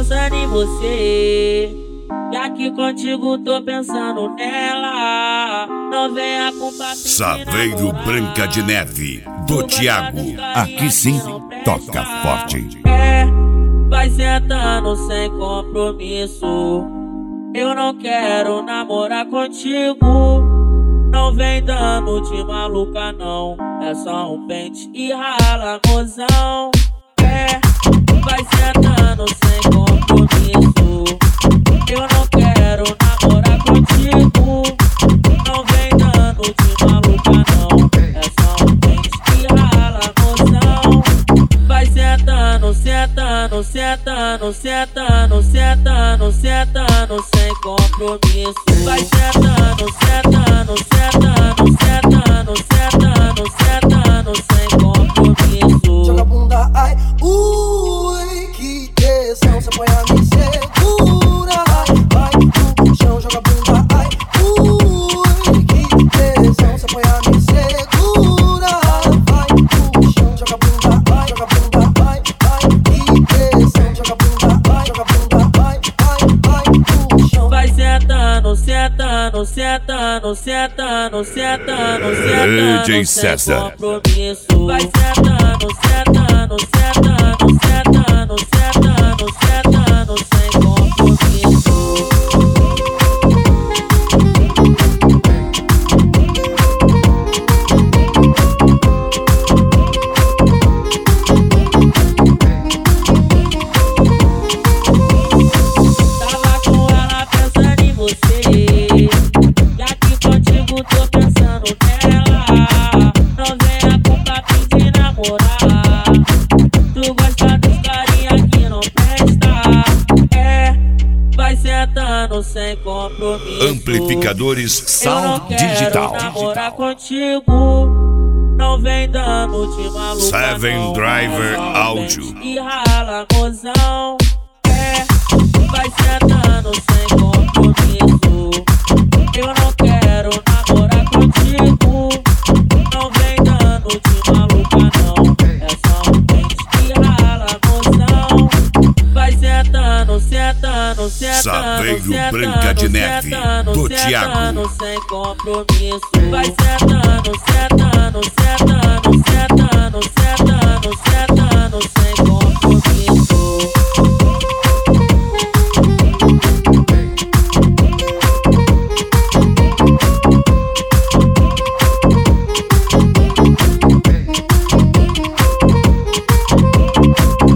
pensando em você. E aqui contigo tô pensando nela. Não venha com papo. Saveiro Branca de Neve, do Thiago. Aqui sim, toca forte. Vai sentando sem compromisso. Eu não quero namorar contigo. Não vem dando de maluca não. É só um pente e rala, mozão. Vai sentando sem compromisso. Eu não quero namorar contigo. Não vem dando de maluca não. É só um pente e rala, mozão. Vai sentando, sentando, sentando, sentando, sentando, sentando sem compromisso. Vai sentando, sentando, sentando, sentando, sentando, sentando sem compromisso. Joga a bunda, ai, ui, que tesão. Cê põe a me segura, ai, vai no chão. Joga a bunda, ai, ui, que tesão. Cê põe a me segura, vai no chão. Joga a bunda, ai, joga a bunda, ai, que tesão. Joga a bunda, ai, joga a bunda, ai, no chão. Vai sentando, sentando, sentando, sentando, sentando, sentando DJ sem César. compromisso. Vai sentando, sentando, sentando, sentando, sentando, sentando sem compromisso. Tava com ela pensando em você. E aqui contigo tô pensando nela. Não venha com papinho de namorar. Tu gosta dos carinha que não presta. Vai sentando sem compromisso. Amplificadores Sound Eu não Digital. quero namorar contigo. Não vem dando de maluca Seven não. Driver Só Áudio. pente e rala, mozão. Vai sentando sem compromisso. Eu não quero namorar contigo. Não vem dando de maluca não. É só um pente e rala, mozão. Vai sentando, sentando, sentando, Saveiro sentando, Branca de Neve, sentando, do sentando Thiago. sem compromisso. Vai sentando, sentando, sentando, sentando, sentando, sentando sem compromisso.